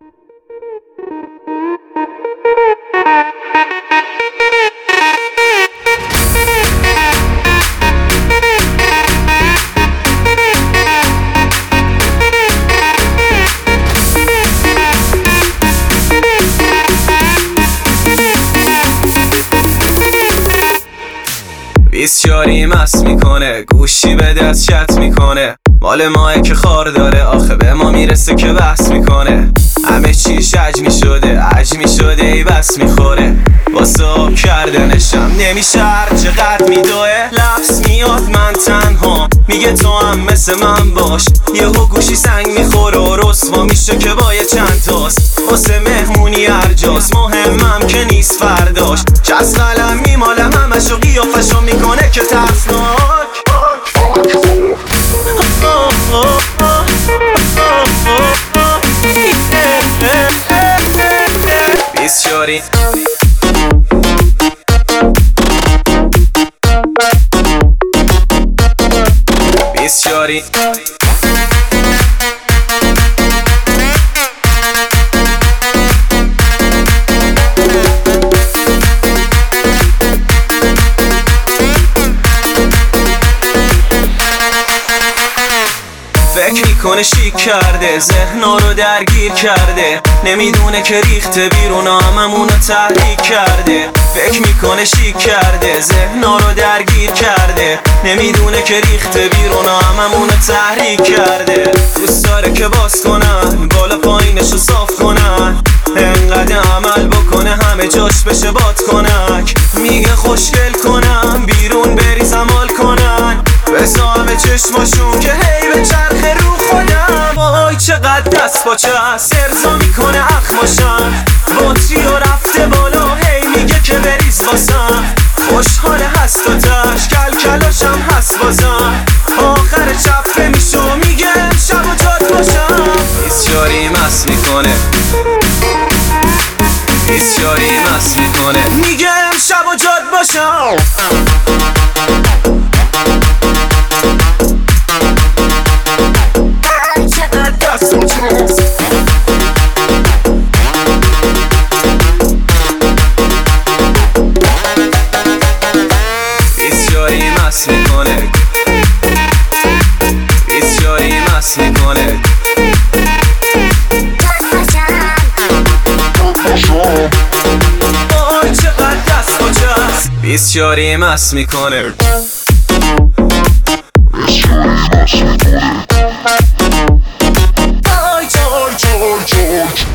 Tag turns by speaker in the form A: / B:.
A: بیسیاری مست میکنه، گوشی به دست چت میکنه، مال ماه که خار داره، آخه به ما میرسه که بحث میکنه. همه چیش عجمی شده ای بس میخوره، واسه آب کردنشم نمیشه هر چقدر میدوه. لفظ میاد من تنها، میگه تو هم مثل من باش، یهو گوشی سنگ میخوره و رسوا میشه که با یه چند تاست. واسه مهمونی هر جاست، مهمم که نیست فرداش، چست قلم میمالم همشو قیافشو میکنه که ترسناک. بیسیاری بیسیاری فکر میکنه شیک کرده، ذهنا رو درگیر کرده، نمیدونه که ریخته بیرون هممونو تحریک کرده. فکر میکنه شیک کرده، ذهنا رو درگیر کرده، نمیدونه که ریخته بیرون هممونو تحریک کرده. دوست داره که باز کنن، بالا پایینشو صاف کنن، انقدر عمل بکنه همه جاش بشه بادکنک. میگه خوشگل کنم بیرون بریزم حال کنن، بسا همه چشماشون که هی به چرخ رو خودم. وای چقدر دست با چست ارزا میکنه اخماشم، بطری و رفته بالا هی میگه که بریز واسم. خوشحال هست و تش کلکلاشم هست بازم، آخر چپه میشه و میگه امشب و جاد باشم. بیسیاری مست میکنه، بیسیاری مست میکنه، میگه امشب و جاد باشم. بیسیاری مست میکنه، بیسیاری مست میکنه، آی چقدر دست و چست. بیسیاری مست میکنه، بیسیاری مست میکنه.